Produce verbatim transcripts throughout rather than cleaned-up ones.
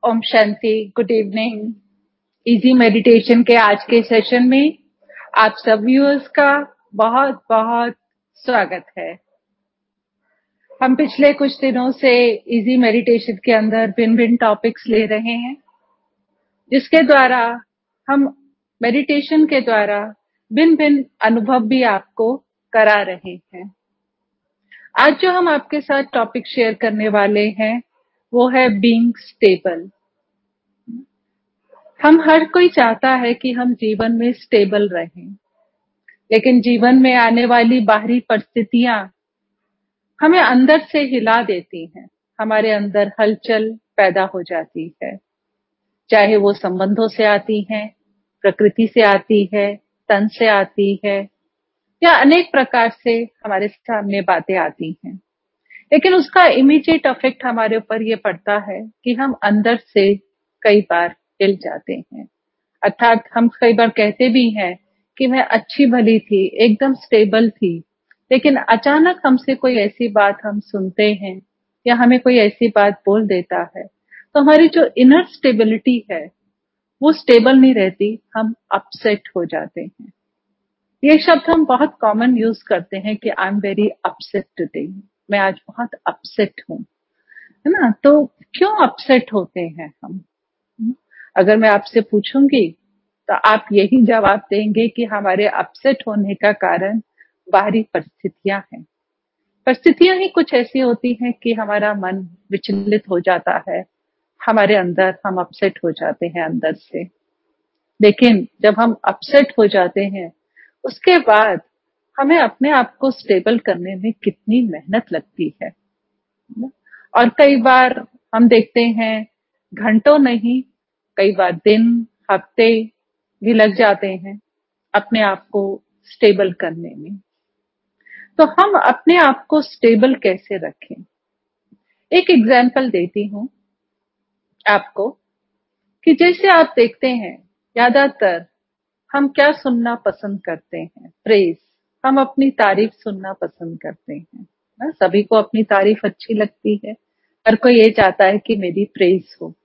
ओम Shanti. Good evening. Easy meditation के आज के सेशन में आप सब व्यूअर्स का बहुत बहुत स्वागत है। हम पिछले कुछ दिनों से इजी मेडिटेशन के अंदर भिन्न भिन्न टॉपिक्स ले रहे हैं, जिसके द्वारा हम मेडिटेशन के द्वारा भिन्न भिन्न अनुभव भी आपको करा रहे हैं। आज जो हम आपके साथ टॉपिक शेयर करने वाले हैं वो है बीइंग स्टेबल। हम हर कोई चाहता है कि हम जीवन में स्टेबल रहें, लेकिन जीवन में आने वाली बाहरी परिस्थितियां हमें अंदर से हिला देती हैं। हमारे अंदर हलचल पैदा हो जाती है, चाहे वो संबंधों से आती है, प्रकृति से आती है, तन से आती है, या अनेक प्रकार से हमारे सामने बातें आती हैं। लेकिन उसका इमीडिएट इफेक्ट हमारे ऊपर ये पड़ता है कि हम अंदर से कई बार हिल जाते हैं। अर्थात हम कई बार कहते भी हैं कि मैं अच्छी भली थी, एकदम स्टेबल थी, लेकिन अचानक हमसे कोई ऐसी बात हम सुनते हैं या हमें कोई ऐसी बात बोल देता है, तो हमारी जो इनर स्टेबिलिटी है वो स्टेबल नहीं रहती, हम अपसेट हो जाते हैं। ये शब्द हम बहुत कॉमन यूज करते हैं कि I am very upset today, मैं आज बहुत अपसेट हूँ, है ना। तो क्यों अपसेट होते हैं हम? अगर मैं आपसे पूछूंगी तो आप यही जवाब देंगे कि हमारे अपसेट होने का कारण बाहरी परिस्थितियां हैं। परिस्थितियां ही कुछ ऐसी होती हैं कि हमारा मन विचलित हो जाता है, हमारे अंदर हम अपसेट हो जाते हैं अंदर से। लेकिन जब हम अपसेट हो जाते हैं उसके बाद हमें अपने आप को स्टेबल करने में कितनी मेहनत लगती है, और कई बार हम देखते हैं घंटों नहीं, कई बार दिन, हफ्ते भी लग जाते हैं अपने आप को स्टेबल करने में। तो हम अपने आप को स्टेबल कैसे रखें? एक एग्जांपल देती हूँ आपको कि जैसे आप देखते हैं ज्यादातर हम क्या सुनना पसंद करते हैं? प्रेज। हम अपनी तारीफ सुनना पसंद करते हैं ना। सभी को अपनी तारीफ अच्छी लगती है, हर कोई ये चाहता है कि मेरी प्रेज हो।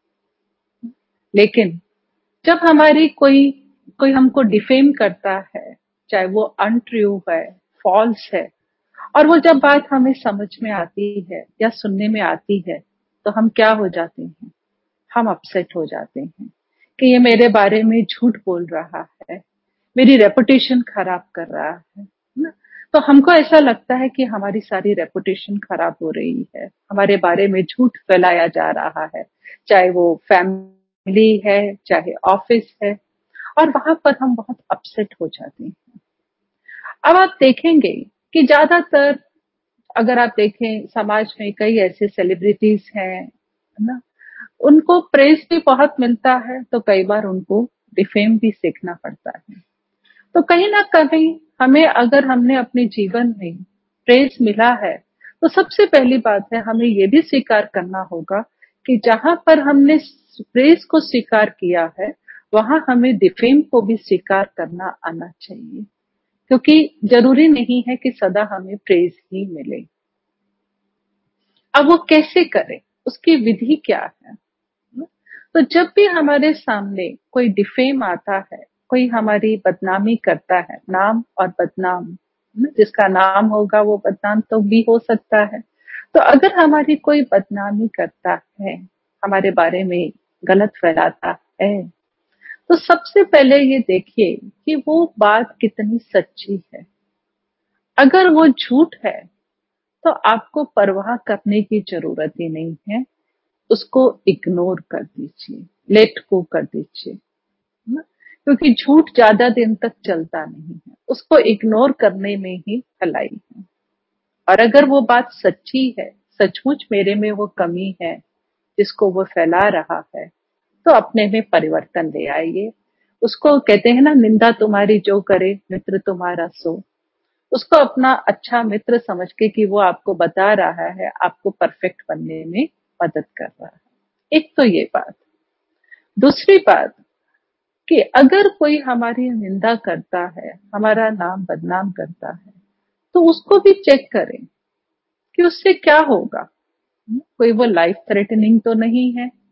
लेकिन जब हमारी कोई कोई हमको डिफेम करता है, चाहे वो अनट्रू है, फॉल्स है, और वो जब बात हमें समझ में आती है या सुनने में आती है, तो हम क्या हो जाते हैं? हम अपसेट हो जाते हैं कि ये मेरे बारे में झूठ बोल रहा है, मेरी रेपुटेशन खराब कर रहा है ना। तो हमको ऐसा लगता है कि हमारी सारी रेपुटेशन खराब हो रही है, हमारे बारे में झूठ फैलाया जा रहा है, चाहे वो फैमिली है, चाहे ऑफिस है, और वहां पर हम बहुत अपसेट हो जाते हैं। अब आप देखेंगे कि ज्यादातर अगर आप देखें समाज में कई ऐसे सेलिब्रिटीज हैं ना, उनको प्रेज भी बहुत मिलता है, तो कई बार उनको डिफेम भी सीखना पड़ता है। तो कहीं ना कहीं हमें, अगर हमने अपने जीवन में प्रेज मिला है, तो सबसे पहली बात है हमें ये भी स्वीकार करना होगा कि जहां पर हमने प्रेज को स्वीकार किया है वहां हमें डिफेम को भी स्वीकार करना आना चाहिए, क्योंकि जरूरी नहीं है कि सदा हमें प्रेज ही मिले। अब वो कैसे करें, उसकी विधि क्या है? तो जब भी हमारे सामने कोई डिफेम आता है, कोई हमारी बदनामी करता है, नाम और बदनाम, जिसका नाम होगा वो बदनाम तो भी हो सकता है। तो अगर हमारी कोई बदनामी करता है, हमारे बारे में गलत फैलाता है, तो सबसे पहले ये देखिए कि वो बात कितनी सच्ची है। अगर वो झूठ है तो आपको परवाह करने की जरूरत ही नहीं है, उसको इग्नोर कर दीजिए, लेट गो कर दीजिए, क्योंकि झूठ ज्यादा दिन तक चलता नहीं है, उसको इग्नोर करने में ही भलाई है। और अगर वो बात सच्ची है, सचमुच मेरे में वो कमी है जिसको वो फैला रहा है, तो अपने में परिवर्तन ले आइए। उसको कहते हैं ना, निंदा तुम्हारी जो करे मित्र तुम्हारा सो। उसको अपना अच्छा मित्र समझ के कि वो आपको बता रहा है, आपको परफेक्ट बनने में मदद कर रहा है। एक तो ये बात। दूसरी बात कि अगर कोई हमारी निंदा करता है, हमारा नाम बदनाम करता है, तो उसको भी चेक करें कि उससे क्या होगा। कोई वो लाइफ थ्रेटनिंग तो नहीं है,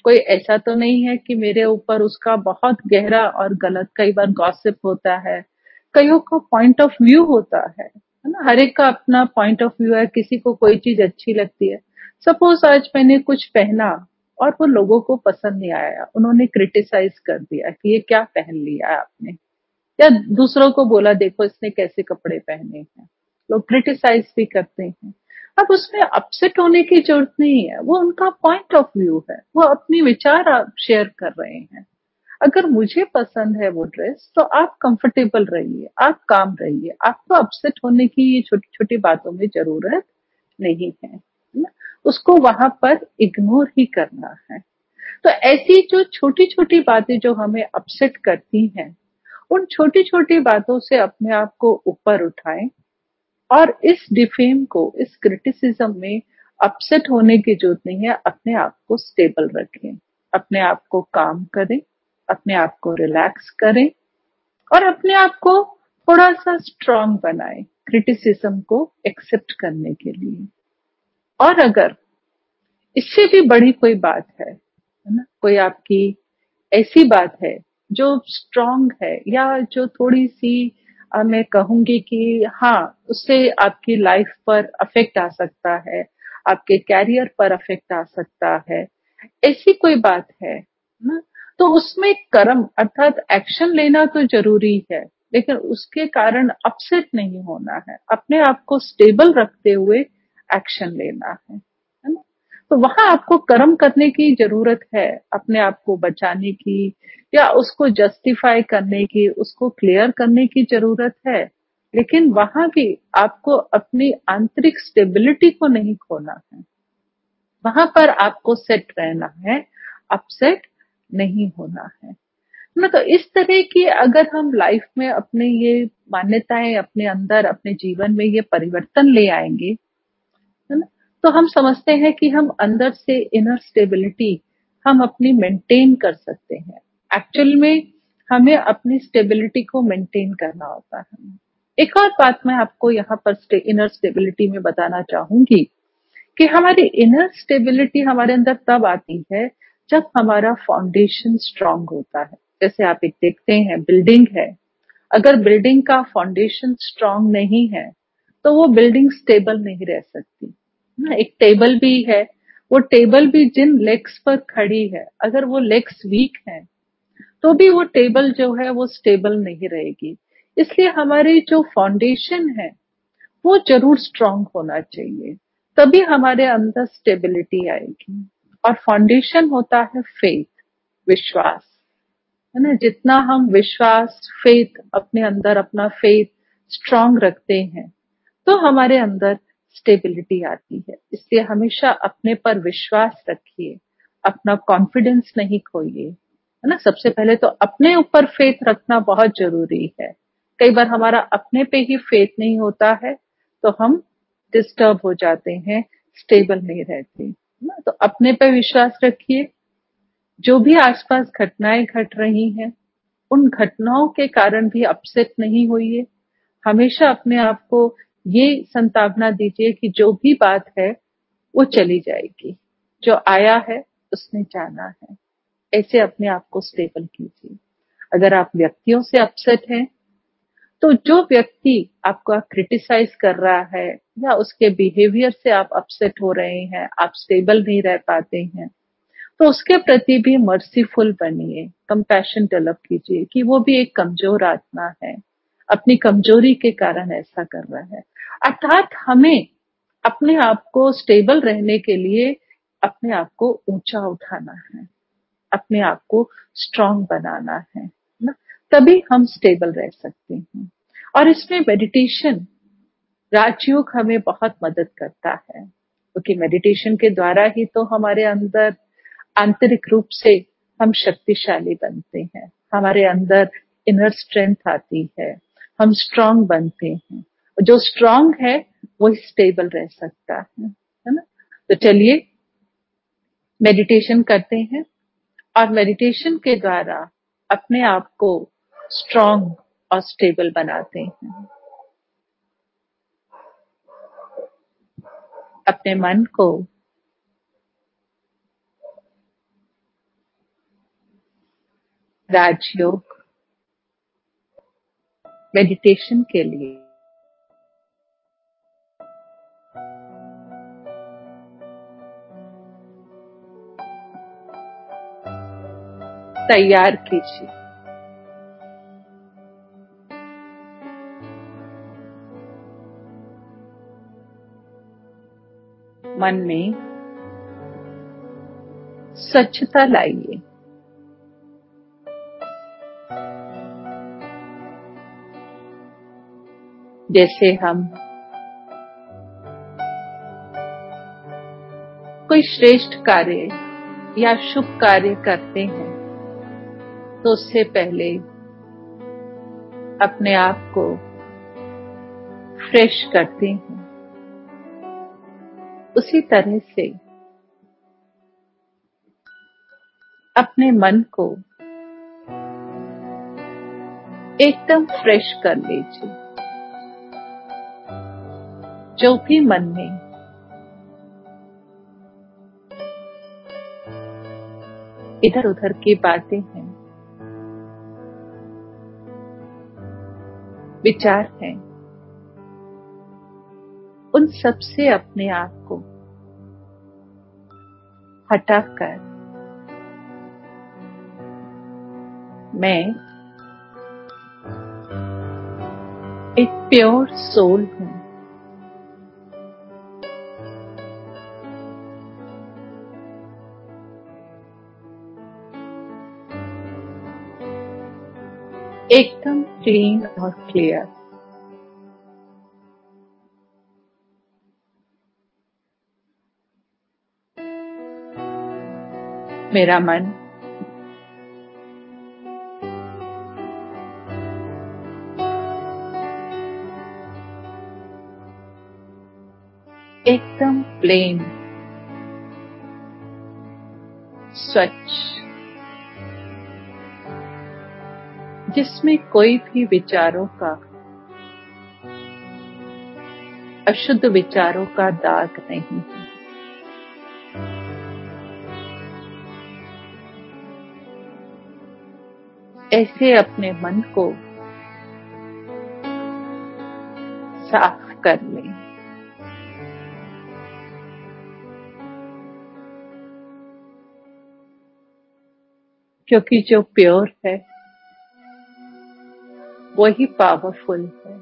कोई ऐसा तो नहीं है कि मेरे ऊपर उसका बहुत गहरा और गलत, कई बार गॉसिप होता है, कईयों का पॉइंट ऑफ व्यू होता है है ना? हर एक का अपना पॉइंट ऑफ व्यू है, किसी को कोई चीज अच्छी लगती है। सपोज आज मैंने कुछ पहना और वो लोगों को पसंद नहीं आया, उन्होंने क्रिटिसाइज कर दिया कि ये क्या पहन लिया आपने, या दूसरों को बोला देखो इसने कैसे कपड़े पहने हैं, लोग क्रिटिसाइज भी करते हैं। अब उसमें अपसेट होने की जरूरत नहीं है, वो उनका पॉइंट ऑफ व्यू है, वो अपनी विचार आप शेयर कर रहे हैं। अगर मुझे पसंद है वो ड्रेस तो आप कंफर्टेबल रहिए, आप काम रहिए, आपको अपसेट होने की ये छोटी छोटी बातों में जरूरत नहीं है, है ना? उसको वहां पर इग्नोर ही करना है। तो ऐसी जो छोटी छोटी बातें जो हमें अपसेट करती हैं, उन छोटी छोटी बातों से अपने आप को ऊपर उठाएं, और इस डिफेम को, इस क्रिटिसिज्म में अपसेट होने की जरूरत नहीं है। अपने आप को स्टेबल रखें, अपने आप को काम करें, अपने आप को रिलैक्स करें, और अपने आप को थोड़ा सा स्ट्रांग बनाएं क्रिटिसिज्म को एक्सेप्ट करने के लिए। और अगर इससे भी बड़ी कोई बात है है ना, कोई आपकी ऐसी बात है जो स्ट्रांग है, या जो थोड़ी सी अ, मैं कहूंगी कि हाँ उससे आपकी लाइफ पर अफेक्ट आ सकता है, आपके कैरियर पर अफेक्ट आ सकता है, ऐसी कोई बात है ना, तो उसमें कर्म अर्थात एक्शन लेना तो जरूरी है, लेकिन उसके कारण अपसेट नहीं होना है, अपने आप को स्टेबल रखते हुए एक्शन लेना है है ना? तो वहां आपको कर्म करने की जरूरत है, अपने आप को बचाने की, या उसको जस्टिफाई करने की, उसको क्लियर करने की जरूरत है। लेकिन वहां भी आपको अपनी आंतरिक स्टेबिलिटी को नहीं खोना है, वहां पर आपको सेट रहना है, अपसेट नहीं होना है ना। तो इस तरह की अगर हम लाइफ में अपने ये मान्यताएं अपने अंदर, अपने जीवन में ये परिवर्तन ले आएंगे, है ना, तो हम समझते हैं कि हम अंदर से इनर स्टेबिलिटी हम अपनी मेंटेन कर सकते हैं। एक्चुअल में हमें अपनी स्टेबिलिटी को मेंटेन करना होता है। एक और बात मैं आपको यहाँ पर इनर स्टेबिलिटी में बताना चाहूंगी कि हमारी इनर स्टेबिलिटी हमारे अंदर तब आती है जब हमारा फाउंडेशन स्ट्रांग होता है। जैसे आप एक देखते हैं बिल्डिंग है, अगर बिल्डिंग का फाउंडेशन स्ट्रांग नहीं है तो वो बिल्डिंग स्टेबल नहीं रह सकती ना। एक टेबल भी है, वो टेबल भी जिन लेग्स पर खड़ी है, अगर वो लेग्स वीक हैं तो भी वो टेबल जो है वो स्टेबल नहीं रहेगी। इसलिए हमारी जो फाउंडेशन है वो जरूर स्ट्रांग होना चाहिए, तभी हमारे अंदर स्टेबिलिटी आएगी। और फाउंडेशन होता है फेथ, विश्वास, है ना। जितना हम विश्वास, फेथ, अपने अंदर अपना फेथ स्ट्रांग रखते हैं तो हमारे अंदर स्टेबिलिटी आती है। इसलिए हमेशा अपने पर विश्वास रखिए, अपना कॉन्फिडेंस नहीं खोइए, है ना। सबसे पहले तो अपने ऊपर फेथ रखना बहुत जरूरी है। कई बार हमारा अपने पे ही फेथ नहीं होता है तो हम डिस्टर्ब हो जाते हैं, स्टेबल नहीं रहते, है ना। तो अपने पे विश्वास रखिए, जो भी आसपास घटनाएं घट रही हैं उन घटनाओं के कारण भी अपसेट नहीं होइए। हमेशा अपने आप को ये संतावना दीजिए कि जो भी बात है वो चली जाएगी, जो आया है उसने जाना है। ऐसे अपने आप को स्टेबल कीजिए। अगर आप व्यक्तियों से अपसेट हैं तो जो व्यक्ति आपका क्रिटिसाइज कर रहा है या उसके बिहेवियर से आप अपसेट हो रहे हैं, आप स्टेबल नहीं रह पाते हैं, तो उसके प्रति भी मर्सीफुल बनिए, कंपैशन डेवलप कीजिए कि वो भी एक कमजोर आत्मा है, अपनी कमजोरी के कारण ऐसा कर रहा है। अर्थात हमें अपने आप को स्टेबल रहने के लिए अपने आप को ऊंचा उठाना है, अपने आप को स्ट्रांग बनाना है ना, तभी हम स्टेबल रह सकते हैं। और इसमें मेडिटेशन, राजयोग हमें बहुत मदद करता है, क्योंकि मेडिटेशन के द्वारा ही तो हमारे अंदर आंतरिक रूप से हम शक्तिशाली बनते हैं, हमारे अंदर इनर स्ट्रेंथ आती है, हम स्ट्रांग बनते हैं। जो स्ट्रांग है वो स्टेबल रह सकता है है ना। तो चलिए मेडिटेशन करते हैं, और मेडिटेशन के द्वारा अपने आप को स्ट्रांग और स्टेबल बनाते हैं। अपने मन को राजयोग मेडिटेशन के लिए तैयार कीजिए। मन में स्वच्छता लाइए। जैसे हम कोई श्रेष्ठ कार्य या शुभ कार्य करते हैं तो उससे पहले अपने आप को फ्रेश करते हैं, उसी तरह से अपने मन को एकदम फ्रेश कर लीजिए। जो भी मन में इधर उधर की बातें हैं, विचार हैं, उन सब से अपने आप को हटाकर मैं एक प्योर सोल हूं। एकदम क्लीन और क्लियर। मेरा मन एकदम प्लेन, स्वच्छ, जिसमें कोई भी विचारों का, अशुद्ध विचारों का दाग नहीं है। ऐसे अपने मन को साफ कर लें। क्योंकि जो प्योर है वही पावरफुल है।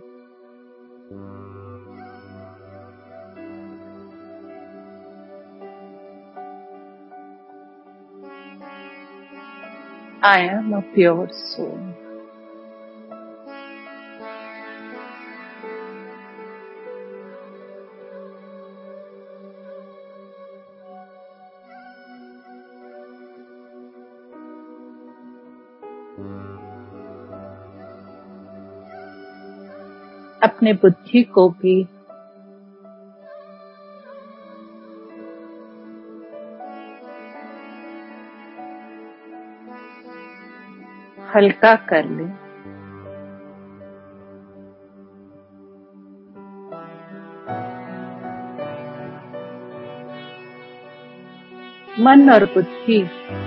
I am a pure soul. अपने बुद्धि को भी हल्का कर ले। मन और बुद्धि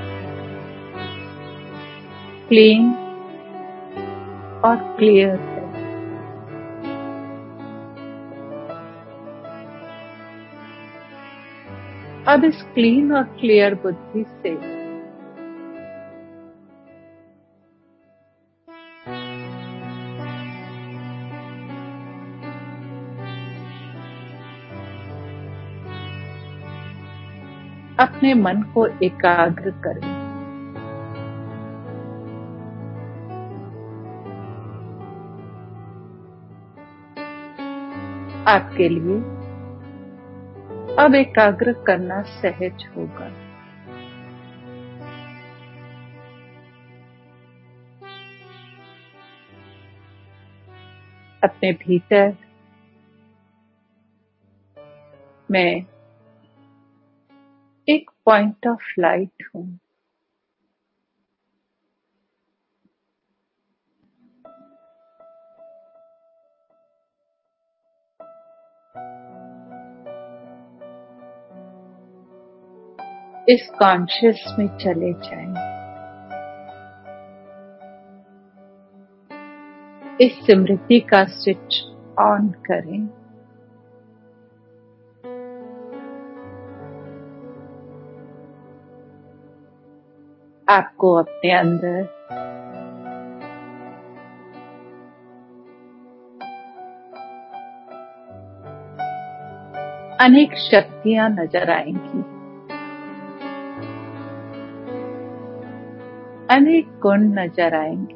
क्लीन और क्लियर है। अब इस क्लीन और क्लियर बुद्धि से अपने मन को एकाग्र करें। आपके लिए अब एकाग्र करना सहज होगा। अपने भीतर मैं एक पॉइंट ऑफ लाइट हूं। इस कॉन्शियस में चले जाएं। इस स्मृति का स्विच ऑन करें। आपको अपने अंदर अनेक शक्तियां नजर आएंगी, अनेक गुण नजर आएंगे।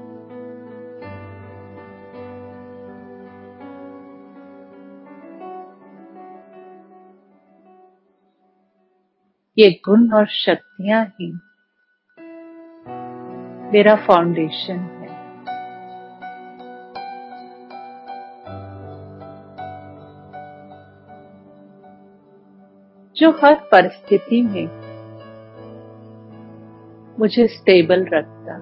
ये गुण और शक्तियां ही मेरा फाउंडेशन है। जो हर परिस्थिति में मुझे स्टेबल रखता।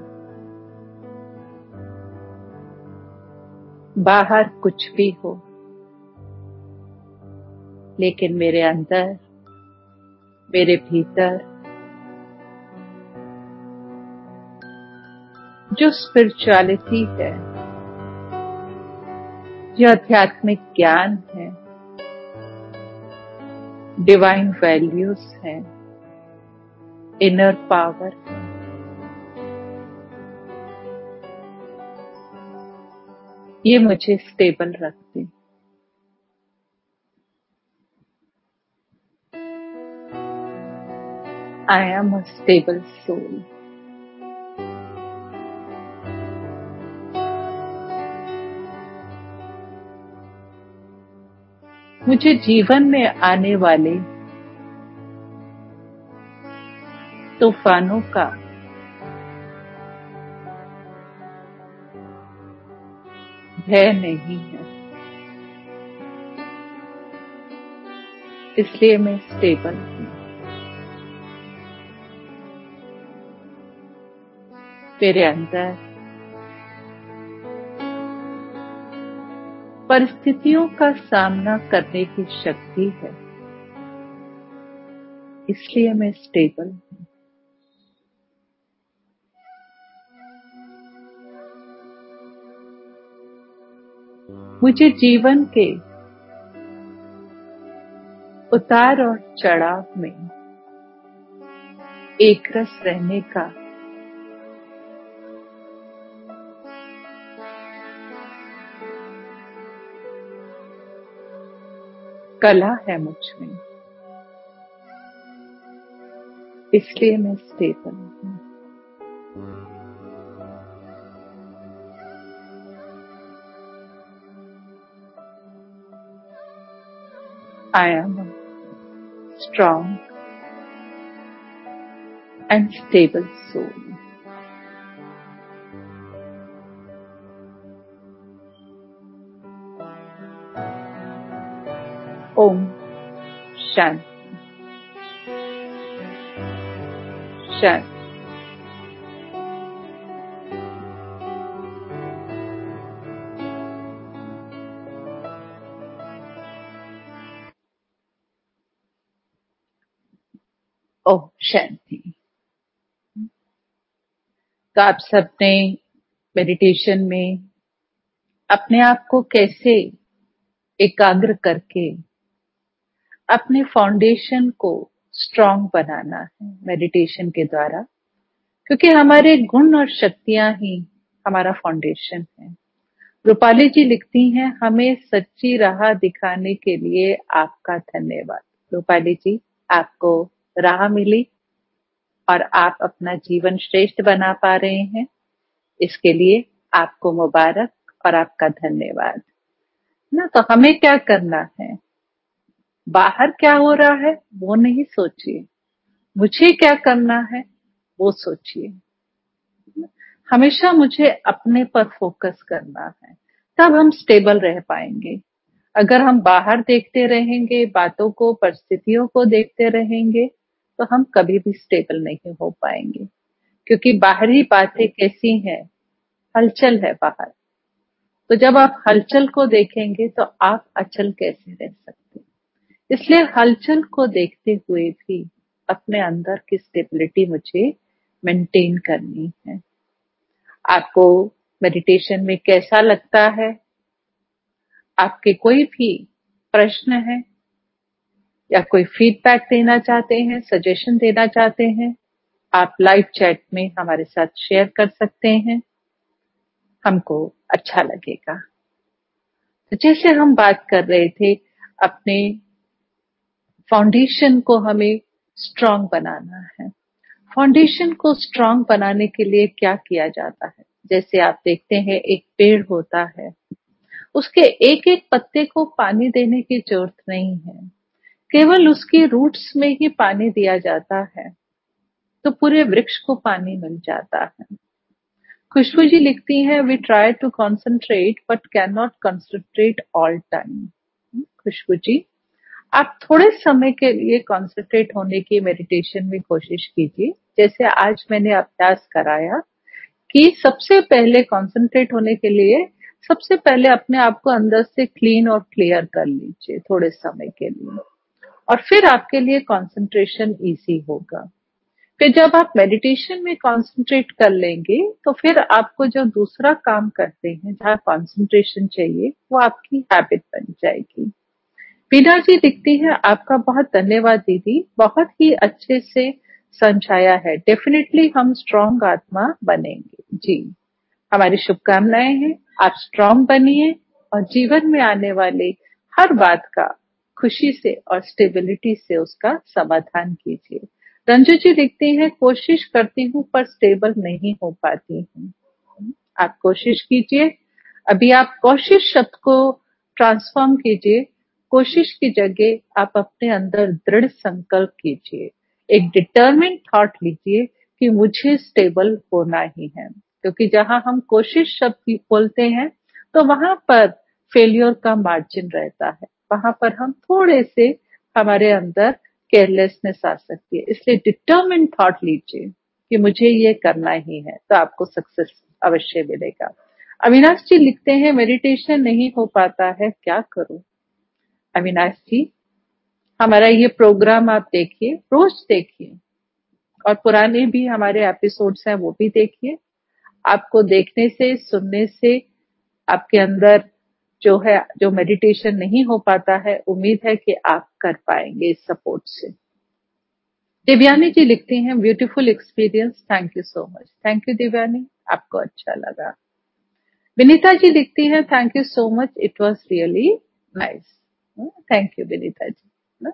बाहर कुछ भी हो, लेकिन मेरे अंदर, मेरे भीतर जो स्पिरिचुअलिटी है, जो आध्यात्मिक ज्ञान है, डिवाइन वैल्यूज हैं, इनर पावर है, ये मुझे स्टेबल रखते। I am a stable soul. मुझे जीवन में आने वाले तूफानों का भय नहीं है, इसलिए मैं स्टेबल हूं। मेरे अंदर परिस्थितियों का सामना करने की शक्ति है, इसलिए मैं स्टेबल हूं। मुझे जीवन के उतार और चढ़ाव में एक रस रहने का कला है मुझ में, इसलिए मैं स्टेबल हूं। I am a strong and stable soul. Om Shanti Shanti। ओम शांति। तो आप सबने मेडिटेशन में अपने आप को कैसे एकाग्र करके अपने फाउंडेशन को स्ट्रांग बनाना है मेडिटेशन के द्वारा, क्योंकि हमारे गुण और शक्तियां ही हमारा फाउंडेशन है। रूपाली जी लिखती हैं, हमें सच्ची राह दिखाने के लिए आपका धन्यवाद। रूपाली जी, आपको राह मिली और आप अपना जीवन श्रेष्ठ बना पा रहे हैं, इसके लिए आपको मुबारक और आपका धन्यवाद ना। तो हमें क्या करना है, बाहर क्या हो रहा है वो नहीं सोचिए, मुझे क्या करना है वो सोचिए। हमेशा मुझे अपने पर फोकस करना है, तब हम स्टेबल रह पाएंगे। अगर हम बाहर देखते रहेंगे, बातों को, परिस्थितियों को देखते रहेंगे, तो हम कभी भी स्टेबल नहीं हो पाएंगे, क्योंकि बाहरी बातें कैसी हैं, हलचल है बाहर। तो जब आप हलचल को देखेंगे तो आप अचल कैसे रह सकते। इसलिए हलचल को देखते हुए भी अपने अंदर की स्टेबिलिटी मुझे मेंटेन करनी है। आपको मेडिटेशन में कैसा लगता है? आपके कोई भी प्रश्न है या कोई फीडबैक देना चाहते हैं, सजेशन देना चाहते हैं, आप लाइव चैट में हमारे साथ शेयर कर सकते हैं, हमको अच्छा लगेगा। तो जैसे हम बात कर रहे थे, अपने फाउंडेशन को हमें स्ट्रांग बनाना है। फाउंडेशन को स्ट्रांग बनाने के लिए क्या किया जाता है? जैसे आप देखते हैं, एक पेड़ होता है, उसके एक एक पत्ते को पानी देने की जरूरत नहीं है, केवल उसकी रूट्स में ही पानी दिया जाता है तो पूरे वृक्ष को पानी मिल जाता है। खुशबू जी लिखती हैं, we try to concentrate but can not concentrate all time. Khushbu ji, आप थोड़े समय के लिए कॉन्सेंट्रेट होने की मेडिटेशन में कोशिश कीजिए। जैसे आज मैंने अभ्यास कराया कि सबसे पहले कॉन्सेंट्रेट होने के लिए सबसे पहले अपने आप को अंदर से क्लीन और क्लियर कर लीजिए थोड़े समय के लिए, और फिर आपके लिए कंसंट्रेशन इजी होगा। फिर जब आप मेडिटेशन में कंसंट्रेट कर लेंगे तो फिर आपको जो दूसरा काम करते हैं जहाँ कंसंट्रेशन चाहिए वो आपकी हैबिट बन जाएगी। बीना जी दिखती है, आपका बहुत धन्यवाद दीदी, बहुत ही अच्छे से समझाया है। डेफिनेटली हम स्ट्रांग आत्मा बनेंगे जी। हमारी शुभकामनाएं हैं, आप स्ट्रांग बनिए और जीवन में आने वाले हर बात का खुशी से और स्टेबिलिटी से उसका समाधान कीजिए। रंजू जी लिखती हैं, कोशिश करती हूँ पर स्टेबल नहीं हो पाती हूँ। आप कोशिश कीजिए। अभी आप कोशिश शब्द को ट्रांसफॉर्म कीजिए। कोशिश की जगह आप अपने अंदर दृढ़ संकल्प कीजिए, एक डिटरमिन्ड थॉट लीजिए कि मुझे स्टेबल होना ही है। क्योंकि जहां हम कोशिश शब्द बोलते हैं तो वहां पर फेलियर का मार्जिन रहता है, वहां पर हम थोड़े से हमारे अंदर केयरलेसनेस आ सकती है। इसलिए डिटरमिन्ड थॉट लीजिए कि मुझे ये करना ही है, तो आपको सक्सेस अवश्य मिलेगा। अविनाश जी लिखते हैं, मेडिटेशन नहीं हो पाता है, क्या करूं? अविनाश जी, हमारा ये प्रोग्राम आप देखिए, रोज देखिए, और पुराने भी हमारे एपिसोड्स हैं वो भी देखिए। आपको देखने से, सुनने से आपके अंदर जो है, जो मेडिटेशन नहीं हो पाता है, उम्मीद है कि आप कर पाएंगे इस सपोर्ट से। दिव्यानी जी लिखती हैं, beautiful experience, thank you so much. Thank you Divyani, आपको अच्छा लगा। विनीता जी लिखती हैं, thank you so much, it was really nice. Thank you Vinita ji.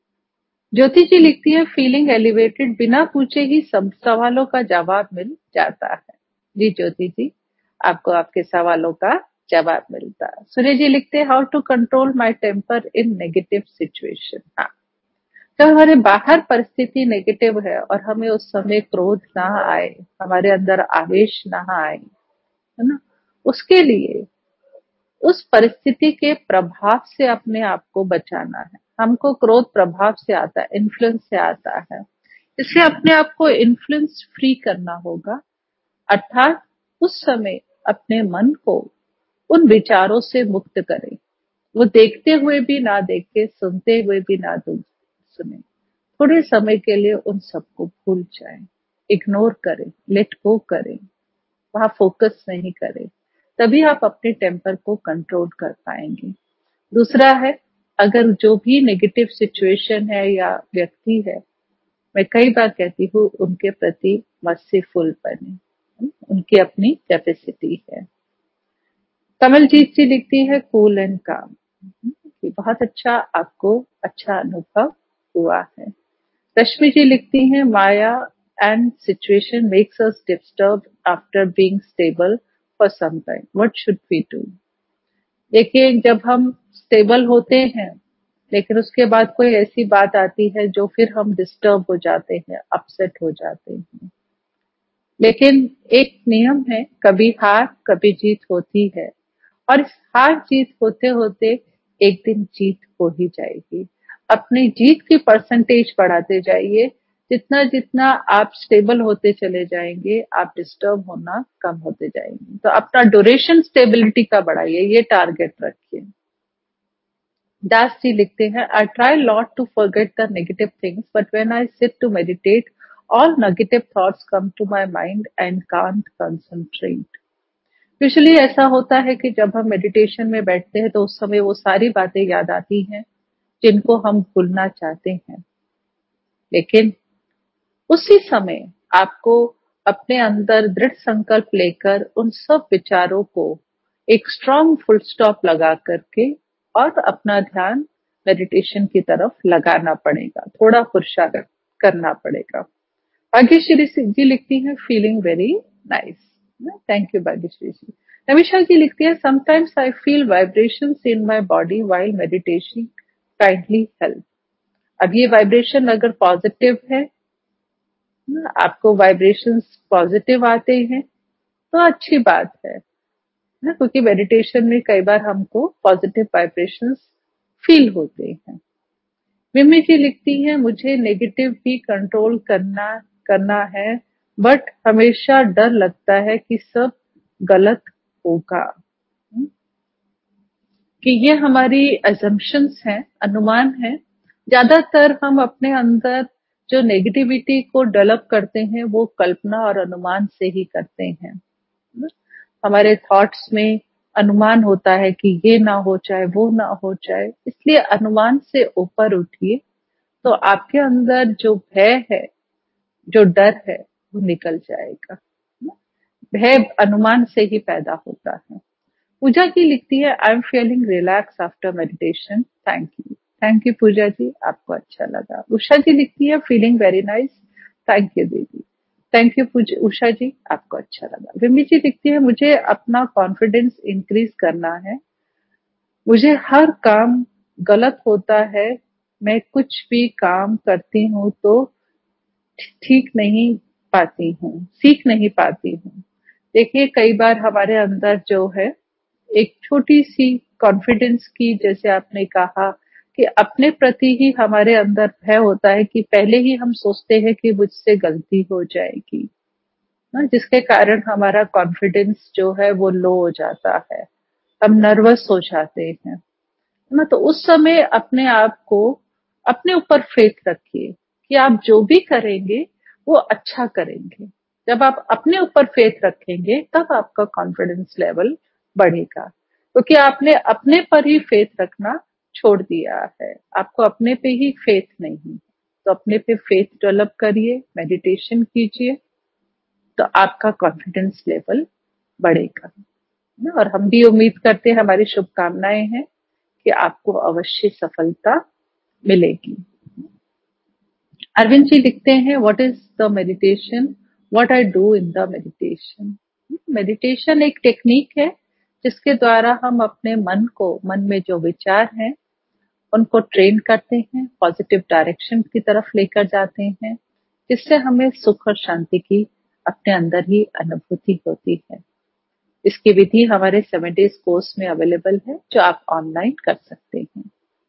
Jyoti ji लिखती है, फीलिंग एलिवेटेड, बिना पूछे ही सब सवालों का जवाब मिल जाता है। जी ज्योति जी, आपको आपके सवालों का जवाब मिलता है। सूर्य जी लिखते हैं, how to control my temper in negative situation. हाँ, तो हमारे बाहर परिस्थिति नेगेटिव है और हमें उस समय क्रोध ना आए, हमारे अंदर आवेश ना आए, है ना, उसके लिए उस परिस्थिति के प्रभाव से अपने आप को बचाना है। हमको क्रोध प्रभाव से आता है, इन्फ्लुएंस से आता है, इसलिए अपने आप को इन्फ्लुएंस फ्री करना होगा। अर्थात उस समय अपने मन को उन विचारों से मुक्त करें, वो देखते हुए भी ना देखे, सुनते हुए भी ना सुने, थोड़े समय के लिए उन सबको भूल जाएं, इग्नोर करें, लेट गो करें, वहां फोकस नहीं करें, तभी आप अपने टेम्पर को कंट्रोल कर पाएंगे। दूसरा है, अगर जो भी नेगेटिव सिचुएशन है या व्यक्ति है, मैं कई बार कहती हूँ उनके प्रति मर्सीफुल बने, उनकी अपनी कैपेसिटी है। कमलजीत जी लिखती है, कूल एंड काम, बहुत अच्छा, आपको अच्छा अनुभव हुआ है। रश्मि जी लिखती हैं, maya and situation makes us disturb after being stable for some time, what should we do? देखिए, जब हम स्टेबल होते हैं लेकिन उसके बाद कोई ऐसी बात आती है जो फिर हम डिस्टर्ब हो जाते हैं, अपसेट हो जाते हैं। लेकिन एक नियम है, कभी हार कभी जीत होती है, और इस हार जीत होते होते एक दिन जीत हो ही जाएगी। अपनी जीत की परसेंटेज बढ़ाते जाइए, जितना जितना आप स्टेबल होते चले जाएंगे, आप डिस्टर्ब होना कम होते जाएंगे। तो अपना ड्यूरेशन स्टेबिलिटी का बढ़ाइए, ये टारगेट रखिए। दास जी लिखते हैं, I try not to forget the negative things, but when I sit to meditate all negative thoughts come to my mind and can't concentrate. Usually ऐसा होता है कि जब हम मेडिटेशन में बैठते हैं तो उस समय वो सारी बातें याद आती हैं जिनको हम भूलना चाहते हैं, लेकिन उसी समय आपको अपने अंदर दृढ़ संकल्प लेकर उन सब विचारों को एक स्ट्रांग फुल स्टॉप लगा करके और अपना ध्यान मेडिटेशन की तरफ लगाना पड़ेगा, थोड़ा पुरुषार्थ करना पड़ेगा। भाग्यश्री जी लिखती हैं feeling very nice. Thank you Bhagyashree ji. Namisha ji लिखती है sometimes I feel vibrations in my body while meditation, kindly help. अब ये वाइब्रेशन अगर पॉजिटिव है, ना, आपको वाइब्रेशंस पॉजिटिव आते हैं तो अच्छी बात है ना, क्योंकि मेडिटेशन में कई बार हमको पॉजिटिव वाइब्रेशंस फील होते हैं। मिमी जी लिखती हैं मुझे नेगेटिव भी कंट्रोल करना करना है, बट हमेशा डर लगता है कि सब गलत होगा। हम्म, कि ये हमारी अजम्पशंस हैं, अनुमान है। ज्यादातर हम अपने अंदर जो नेगेटिविटी को डेवलप करते हैं वो कल्पना और अनुमान से ही करते हैं। हम्म, हमारे थॉट्स में अनुमान होता है कि ये ना हो जाए, वो ना हो जाए, इसलिए अनुमान से ऊपर उठिए तो आपके अंदर जो भय है, जो डर है, वो निकल जाएगा। भय अनुमान से ही पैदा होता है। पूजा जी लिखती है I am feeling relax after meditation, thank you. Thank you Pooja ji, आपको अच्छा लगा। उषा जी लिखती है feeling very nice, thank you didi. Thank you Usha ji, आपको अच्छा लगा। विमी जी लिखती है मुझे अपना कॉन्फिडेंस इंक्रीज करना है, मुझे हर काम गलत होता है, मैं कुछ भी काम करती हूँ तो ठीक नहीं पाती हूँ, सीख नहीं पाती हूँ। देखिए कई बार हमारे अंदर जो है एक छोटी सी कॉन्फिडेंस की, जैसे आपने कहा कि अपने प्रति ही हमारे अंदर भय होता है कि पहले ही हम सोचते हैं कि मुझसे गलती हो जाएगी ना, जिसके कारण हमारा कॉन्फिडेंस जो है वो लो हो जाता है, हम नर्वस हो जाते हैं ना। तो उस समय अपने आप को, अपने ऊपर फेथ रखिए कि आप जो भी करेंगे वो अच्छा करेंगे। जब आप अपने ऊपर फेथ रखेंगे तब आपका कॉन्फिडेंस लेवल बढ़ेगा, क्योंकि आपने अपने पर ही फेथ रखना छोड़ दिया है, आपको अपने पे ही फेथ नहीं है। तो अपने पे फेथ डेवलप करिए, मेडिटेशन कीजिए, तो आपका कॉन्फिडेंस लेवल बढ़ेगा ना। और हम भी उम्मीद करते हैं, हमारी शुभकामनाएं हैं कि आपको अवश्य सफलता मिलेगी। अरविंद जी लिखते हैं what is the meditation, what I do in the meditation. Meditation एक टेक्निक है जिसके द्वारा हम अपने मन को, मन में जो विचार हैं उनको ट्रेन करते हैं, पॉजिटिव डायरेक्शन की तरफ लेकर जाते हैं, जिससे हमें सुख और शांति की अपने अंदर ही अनुभूति होती है। इसकी विधि हमारे सेवन डेज कोर्स में अवेलेबल है, जो आप ऑनलाइन कर सकते हैं।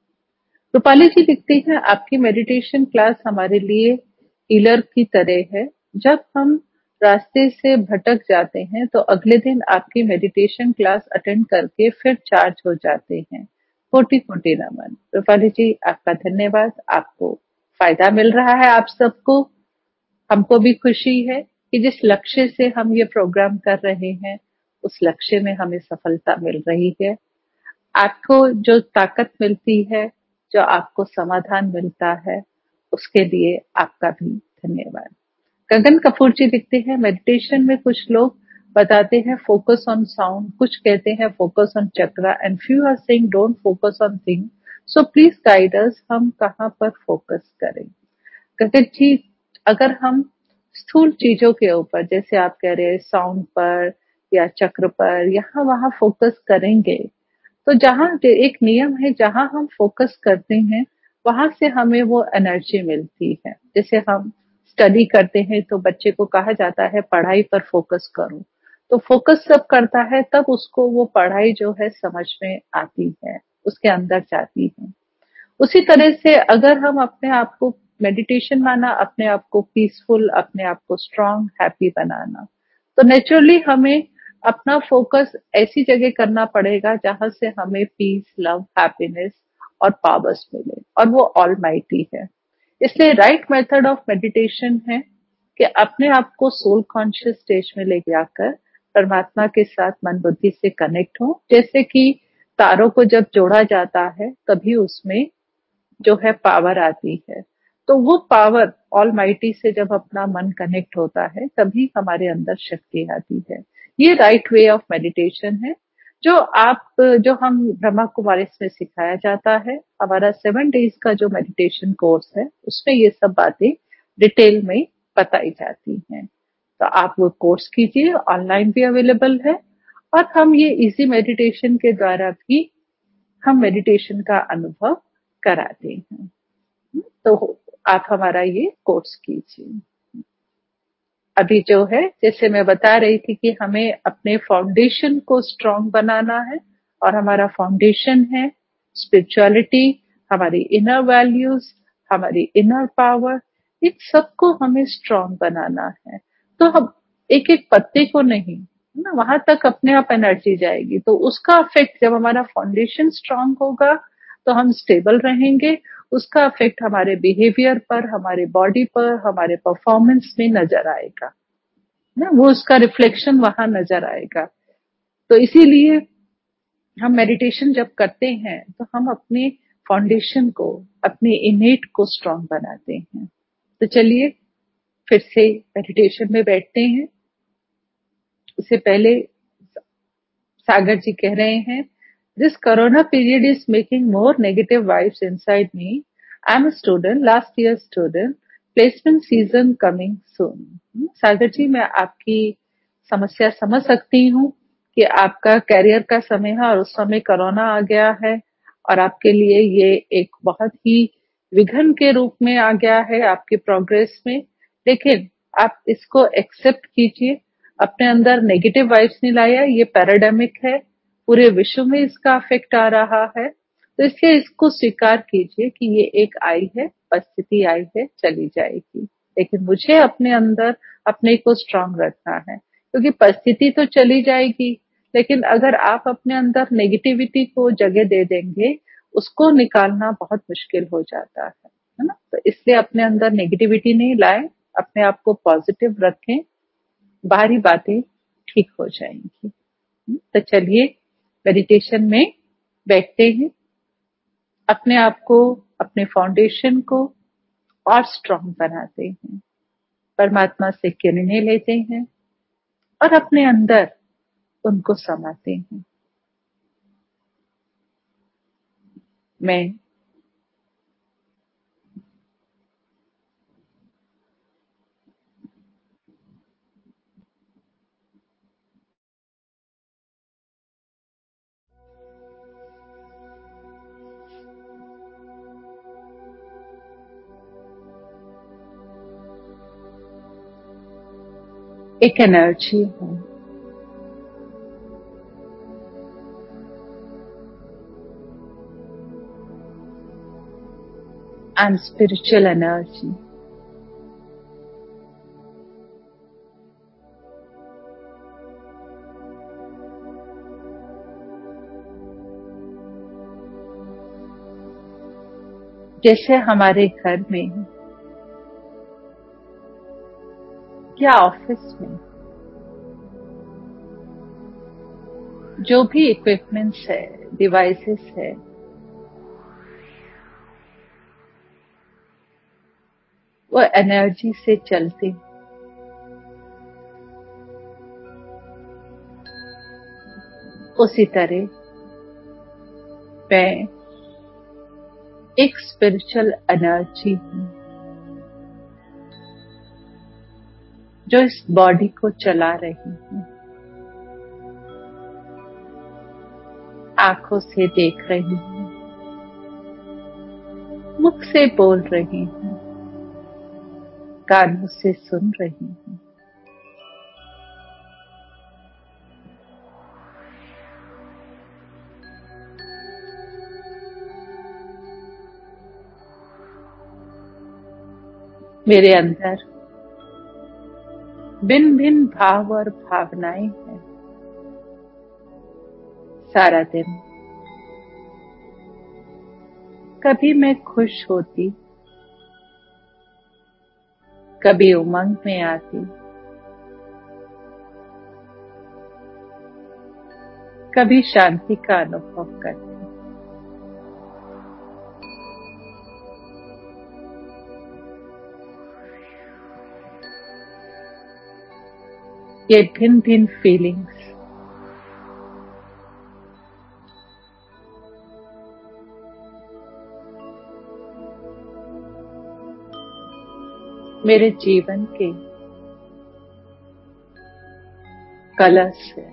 रूपाली जी लिखती हैं आपकी मेडिटेशन क्लास हमारे लिए हीलर की तरह है, जब हम रास्ते से भटक जाते हैं तो अगले दिन आपकी मेडिटेशन क्लास अटेंड करके फिर चार्ज हो जाते हैं। कोटि कोटि नमन। रूपाली जी आपका धन्यवाद, आपको फायदा मिल रहा है आप सबको, हमको भी खुशी है कि जिस लक्ष्य से हम ये प्रोग्राम कर रहे हैं उस लक्ष्य में हमें सफलता मिल रही है। आपको जो ताकत मिलती है, जो आपको समाधान मिलता है, उसके लिए आपका भी धन्यवाद। गगन कपूर जी लिखते हैं मेडिटेशन में कुछ लोग बताते हैं फोकस ऑन साउंड, कुछ कहते हैं focus on chakra and few are saying don't focus on thing, so please guide us, हम कहाँ पर फोकस करें। गगन जी, अगर हम स्थूल चीजों के ऊपर, जैसे आप कह रहे हैं साउंड पर या चक्र पर, यहाँ वहां फोकस करेंगे तो जहां एक नियम है, जहां हम फोकस करते हैं वहां से हमें वो एनर्जी मिलती है। जैसे हम स्टडी करते हैं तो बच्चे को कहा जाता है पढ़ाई पर फोकस करो, तो फोकस जब करता है तब उसको वो पढ़ाई जो है समझ में आती है, उसके अंदर जाती है। उसी तरह से अगर हम अपने आप को, मेडिटेशन माना अपने आप को पीसफुल, अपने आप को स्ट्रांग, हैप्पी बनाना, तो नेचुरली हमें अपना फोकस ऐसी जगह करना पड़ेगा जहां से हमें पीस, लव, हैप्पीनेस और पावर्स मिले, और वो ऑलमाइटी है। इसलिए राइट मेथड ऑफ मेडिटेशन है कि अपने आप को सोल कॉन्शियस स्टेज में ले जाकर परमात्मा के साथ मन बुद्धि से कनेक्ट हो। जैसे कि तारों को जब जोड़ा जाता है तभी उसमें जो है पावर आती है, तो वो पावर ऑलमाइटी से जब अपना मन कनेक्ट होता है तभी हमारे अंदर शक्ति आती है। ये राइट वे ऑफ मेडिटेशन है, जो आप जो हम ब्रह्मा कुमारीज में सिखाया जाता है। हमारा सेवन डेज का जो मेडिटेशन कोर्स है उसमें ये सब बातें डिटेल में बताई जाती हैं। तो आप वो कोर्स कीजिए, ऑनलाइन भी अवेलेबल है, और हम ये इजी मेडिटेशन के द्वारा भी हम मेडिटेशन का अनुभव कराते हैं। तो आप हमारा ये कोर्स कीजिए। अभी जो है, जैसे मैं बता रही थी कि हमें अपने फाउंडेशन को स्ट्रांग बनाना है, और हमारा फाउंडेशन है स्पिरिचुअलिटी, हमारी इनर वैल्यूज, हमारी इनर पावर, इन सबको हमें स्ट्रांग बनाना है। तो हम एक एक पत्ते को नहीं, है ना, वहां तक अपने आप एनर्जी जाएगी। तो उसका इफेक्ट, जब हमारा फाउंडेशन स्ट्रांग होगा तो हम स्टेबल रहेंगे, उसका इफेक्ट हमारे बिहेवियर पर, हमारे बॉडी पर, हमारे परफॉर्मेंस में नजर आएगा ना, वो उसका रिफ्लेक्शन वहां नजर आएगा। तो इसीलिए हम मेडिटेशन जब करते हैं तो हम अपने फाउंडेशन को, अपने इनेट को स्ट्रांग बनाते हैं। तो चलिए फिर से मेडिटेशन में बैठते हैं। उससे पहले सागर जी कह रहे हैं, this corona period is making more negative vibes inside me. I am a student, last year student, placement season coming soon. Sagar ji, मैं आपकी समस्या समझ सकती हूँ कि आपका कैरियर का समय है और उस समय कोरोना आ गया है, और आपके लिए ये एक बहुत ही विघन के रूप में आ गया है आपकी प्रोग्रेस में। लेकिन आप इसको एक्सेप्ट कीजिए, अपने अंदर नेगेटिव वाइब्स नहीं लाया। ये पैराडेमिक है, पूरे विश्व में इसका इफेक्ट आ रहा है, तो इसलिए इसको स्वीकार कीजिए कि ये एक आई है, परिस्थिति आई है, चली जाएगी। लेकिन मुझे अपने अंदर अपने को स्ट्रांग रखना है, क्योंकि परिस्थिति तो चली जाएगी, लेकिन अगर आप अपने अंदर नेगेटिविटी को जगह दे देंगे, उसको निकालना बहुत मुश्किल हो जाता है, है ना। तो इसलिए अपने अंदर नेगेटिविटी नहीं लाएं, अपने आप को पॉजिटिव रखें, बाहरी बातें ठीक हो जाएंगी। तो चलिए मेडिटेशन में बैठते हैं, अपने आप को, अपने फाउंडेशन को और स्ट्रांग बनाते हैं। परमात्मा से किरणें लेते हैं और अपने अंदर उनको समाते हैं। मैं एक एनर्जी हूँ, आई एम स्पिरिचुअल एनर्जी। जैसे हमारे घर में या ऑफिस में जो भी इक्विपमेंट्स है, डिवाइसेस है, वो एनर्जी से चलते, उसी तरह मैं एक स्पिरिचुअल एनर्जी हूँ जो इस बॉडी को चला रही हूँ, आंखों से देख रही हूँ, मुख से बोल रही हूँ, कानों से सुन रही हूँ। मेरे अंदर भिन्न भिन्न भाव और भावनाएं हैं। सारा दिन कभी मैं खुश होती, कभी उमंग में आती, कभी शांति का अनुभव करती हूँ। ये भिन्न भिन्न फीलिंग्स मेरे जीवन के कलर्स है।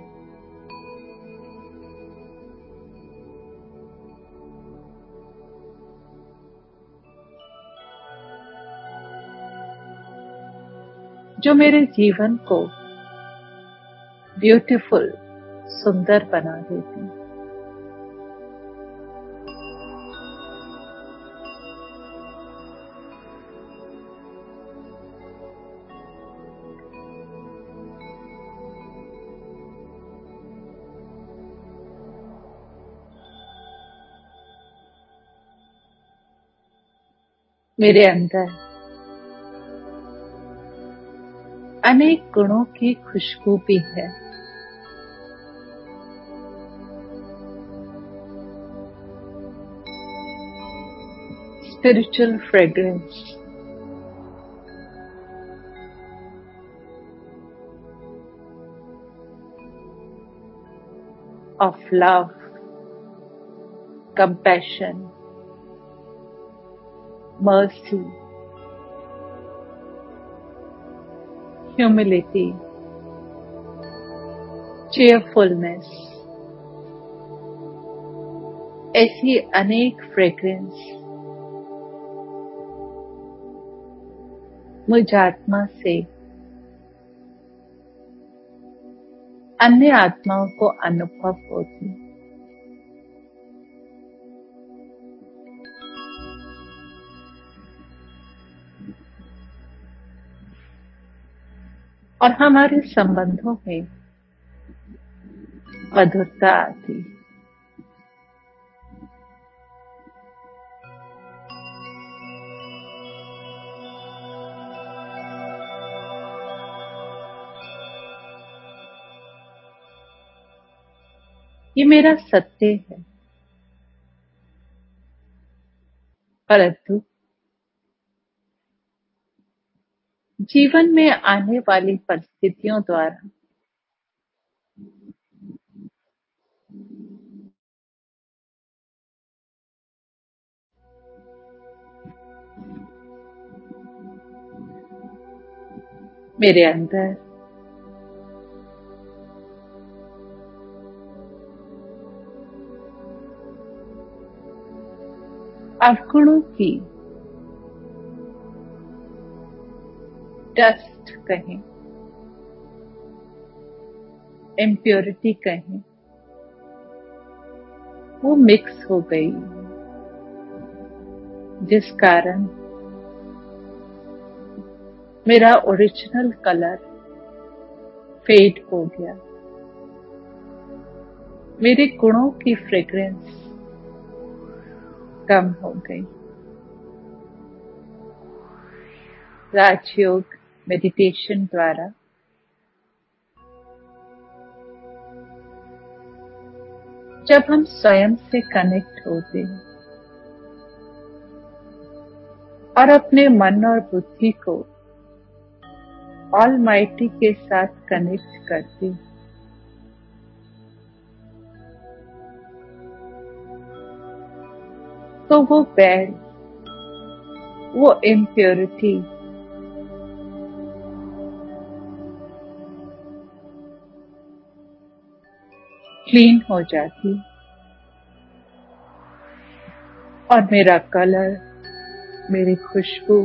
जो मेरे जीवन को ब्यूटीफुल, सुंदर बना देती है। मेरे अंदर अनेक गुणों की खुशबू भी है। Spiritual fragrance of love, compassion, mercy, humility, cheerfulness, ऐसी अनेक फ्रेग्रेंस मुझ आत्मा से अन्य आत्माओं को अनुभव होती। और हमारे संबंधों में मधुरता आती। ये मेरा सत्य है, परंतु जीवन में आने वाली परिस्थितियों द्वारा मेरे अंदर अवगुणों की डस्ट कहें, इम्प्योरिटी कहें, वो मिक्स हो गई, जिस कारण मेरा ओरिजिनल कलर फेड हो गया। मेरे गुणों की फ्रेग्रेंस कम हो गई। राजयोग मेडिटेशन द्वारा जब हम स्वयं से कनेक्ट होते हैं और अपने मन और बुद्धि को ऑलमाइटी के साथ कनेक्ट करते, तो वो बैड, वो इम्प्योरिटी क्लीन हो जाती और मेरा कलर, मेरी खुशबू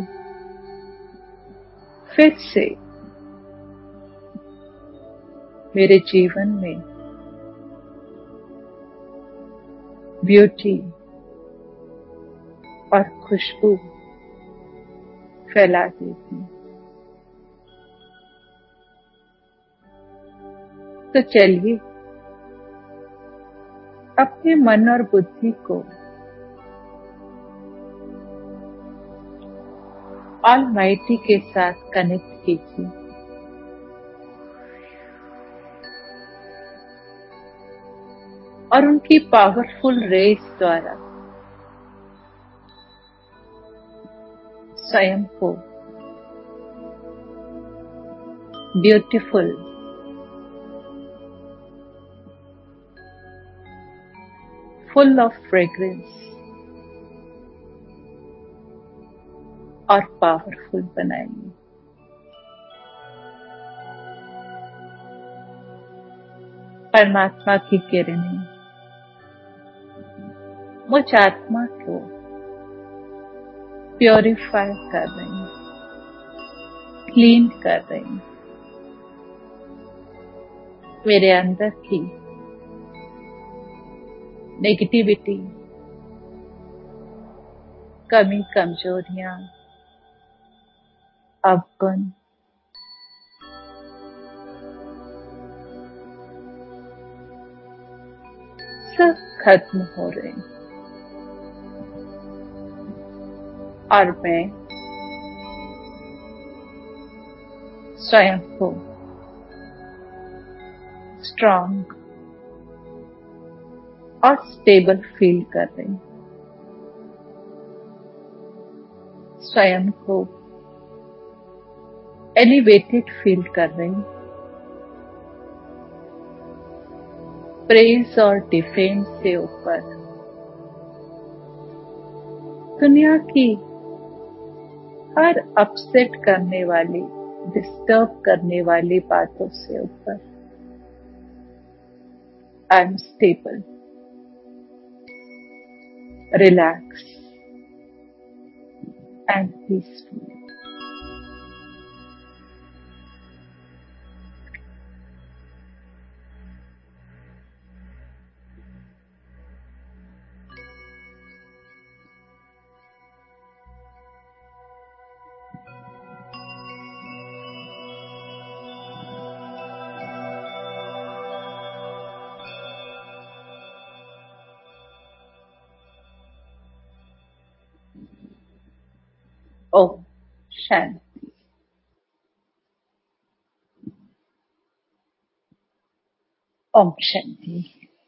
फिर से मेरे जीवन में ब्यूटी और खुशबू फैला देती। तो चलिए अपने मन और बुद्धि को ऑलमाइटी के साथ कनेक्ट कीजिए। और उनकी पावरफुल रेस द्वारा स्वयं को ब्यूटीफुल, फुल ऑफ फ्रेग्रेंस और पावरफुल बनाइए। परमात्मा की किरणें मुझ आत्मा को प्योरीफाई कर रही, क्लीन कर रही। मेरे अंदर की नेगेटिविटी, कमी, कमजोरियां, अवगुण सब खत्म हो रहे और मैं स्वयं को स्ट्रांग और स्टेबल फील कर रही, स्वयं को एलिवेटेड फील कर रही। प्रेज और डिफेंस से ऊपर दुनिया की हर अपसेट करने वाली, डिस्टर्ब करने वाली बातों से ऊपर I am stable, relax and peaceful. Om Shanti. Om Shanti.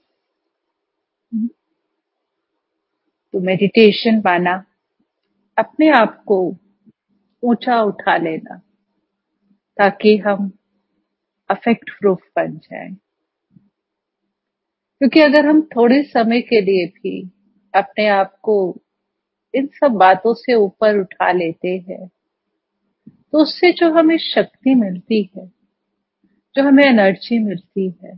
तो मेडिटेशन माना अपने आप को ऊंचा उठा लेना, ताकि हम अफेक्ट प्रूफ बन जाएं। क्योंकि अगर हम थोड़े समय के लिए भी अपने आप को इन सब बातों से ऊपर उठा लेते हैं, तो उससे जो हमें शक्ति मिलती है, जो हमें एनर्जी मिलती है,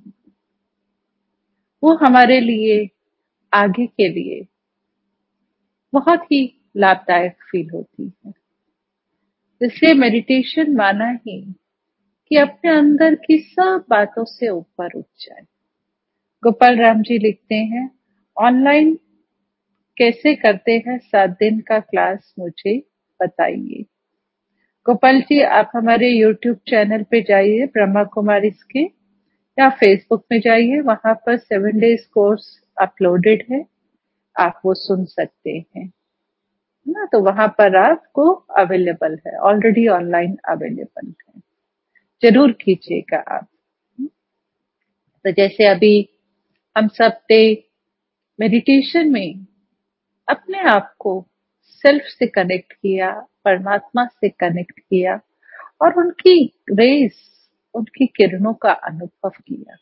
वो हमारे लिए आगे के लिए बहुत ही लाभदायक फील होती है। इसलिए मेडिटेशन माना ही कि अपने अंदर की सब बातों से ऊपर उठ जाए। गोपाल राम जी लिखते हैं, ऑनलाइन कैसे करते हैं सात दिन का क्लास मुझे बताइए। गोपाल जी, आप हमारे यूट्यूब चैनल पे जाइए ब्रह्मा कुमारीज के, या फेसबुक में जाइए, वहां पर सेवन डेज कोर्स अपलोडेड है, आप वो सुन सकते हैं ना। तो वहां पर आपको अवेलेबल है, ऑलरेडी ऑनलाइन अवेलेबल है, जरूर कीजिएगा आप। तो जैसे अभी हम सब ने मेडिटेशन में अपने आप को सेल्फ से कनेक्ट किया, परमात्मा से कनेक्ट किया और उनकी रेस, उनकी किरणों का अनुभव किया।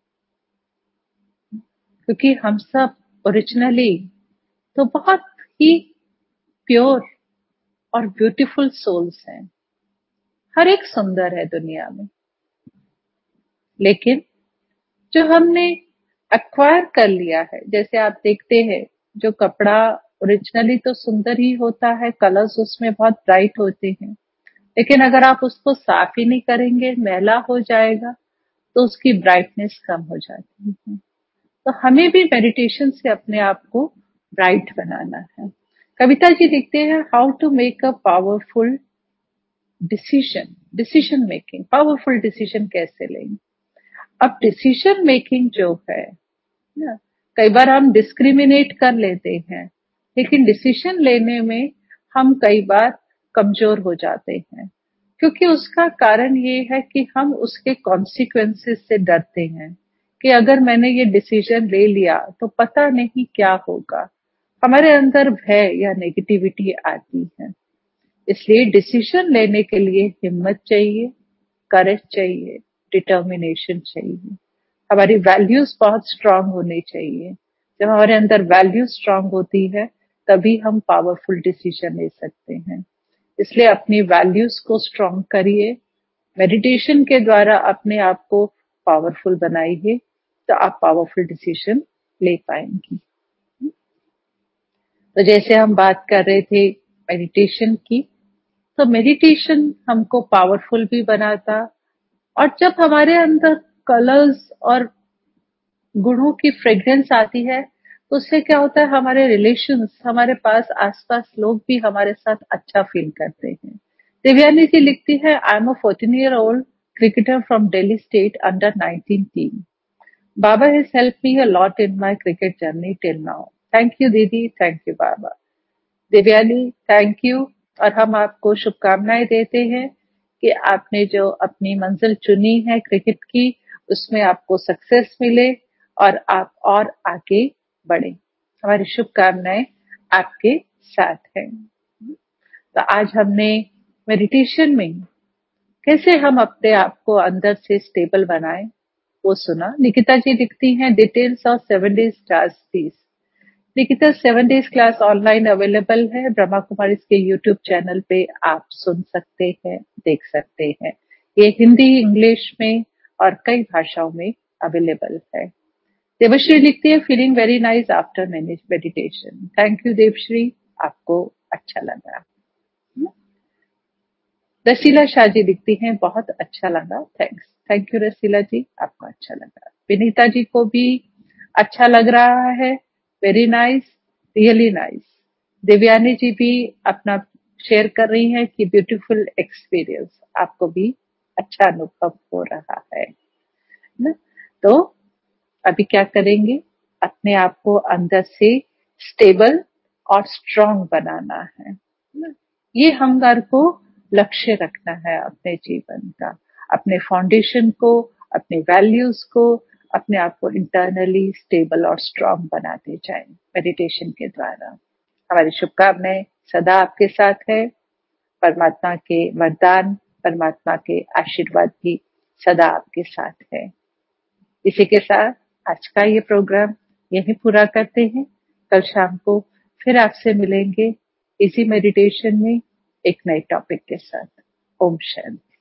क्योंकि हम सब ओरिजिनली तो बहुत ही प्योर और ब्यूटीफुल सोल्स हैं। हर एक सुंदर है दुनिया में, लेकिन जो हमने एक्वायर कर लिया है, जैसे आप देखते हैं जो कपड़ा ओरिजिनली तो सुंदर ही होता है, कलर्स उसमें बहुत ब्राइट होते हैं, लेकिन अगर आप उसको साफ ही नहीं करेंगे, मैला हो जाएगा, तो उसकी ब्राइटनेस कम हो जाती है। तो हमें भी मेडिटेशन से अपने आप को ब्राइट बनाना है। कविता जी लिखते हैं, how to make a powerful decision, decision making, powerful decision कैसे लेंगे। अब डिसीजन मेकिंग जो है ना, कई बार हम डिस्क्रिमिनेट कर लेते हैं, लेकिन डिसीजन लेने में हम कई बार कमजोर हो जाते हैं, क्योंकि उसका कारण ये है कि हम उसके कॉन्सिक्वेंसेस से डरते हैं कि अगर मैंने ये डिसीजन ले लिया तो पता नहीं क्या होगा। हमारे अंदर भय या नेगेटिविटी आती है। इसलिए डिसीजन लेने के लिए हिम्मत चाहिए, करेज चाहिए, डिटर्मिनेशन चाहिए। हमारी वैल्यूज बहुत स्ट्रांग होनी चाहिए। जब हमारे अंदर वैल्यू स्ट्रांग होती है तभी हम पावरफुल डिसीजन ले सकते हैं। इसलिए अपनी वैल्यूज को स्ट्रांग करिए, मेडिटेशन के द्वारा अपने आप को पावरफुल बनाइए, तो आप पावरफुल डिसीजन ले पाएंगी। तो जैसे हम बात कर रहे थे मेडिटेशन की, तो मेडिटेशन हमको पावरफुल भी बनाता, और जब हमारे अंदर कलर्स और गुणों की फ्रेग्रेंस आती है तो उससे क्या होता है, हमारे रिलेशंस, हमारे पास आसपास लोग भी हमारे साथ अच्छा फील करते हैं। दिव्यानी जी लिखती है, I am a fourteen year old cricketer from Delhi state under nineteen team. Baba has help me a lot in my cricket journey till now. Thank you didi, thank you Baba. Divyani thank you, और हम आपको शुभकामनाएं देते हैं कि आपने जो अपनी मंजिल चुनी है क्रिकेट की, उसमें आपको सक्सेस मिले और आप और आगे बढ़े। हमारी शुभकामनाएं आपके साथ हैं। तो आज हमने मेडिटेशन में कैसे हम अपने आप को अंदर से स्टेबल बनाएं वो सुना। निकिता जी लिखती हैं, details of seven days class please. Nikita, seven days class online available है, ब्रह्मा कुमारी के यूट्यूब चैनल पे आप सुन सकते हैं, देख सकते हैं। ये हिंदी, इंग्लिश में और कई भाषाओं में अवेलेबल है। देवश्री लिखती है, feeling very nice after meditation. Thank you Devshri, आपको अच्छा लगा। रसीला शाह जी लिखती हैं, बहुत अच्छा लगा, thanks. Thank you Rasila ji, आपको अच्छा लगा। विनीता जी को भी अच्छा लग रहा है, very nice, really nice. Divyani ji भी अपना शेयर कर रही हैं कि ब्यूटीफुल एक्सपीरियंस, आपको भी अच्छा अनुभव हो रहा है ना। तो अभी क्या करेंगे, अपने आप को अंदर से स्टेबल और स्ट्रांग बनाना है ना? ये हमारे को लक्ष्य रखना है अपने जीवन का, अपने फाउंडेशन को, अपने वैल्यूज को, अपने आप को इंटरनली स्टेबल और स्ट्रांग बनाते जाएं मेडिटेशन के द्वारा। हमारी शुभकामनाएं सदा आपके साथ है। परमात्मा के वरदान, परमात्मा के आशीर्वाद भी सदा आपके साथ है। इसी के साथ आज का ये प्रोग्राम यहीं पूरा करते हैं। कल शाम को फिर आपसे मिलेंगे इसी मेडिटेशन में एक नए टॉपिक के साथ। ओम शांति।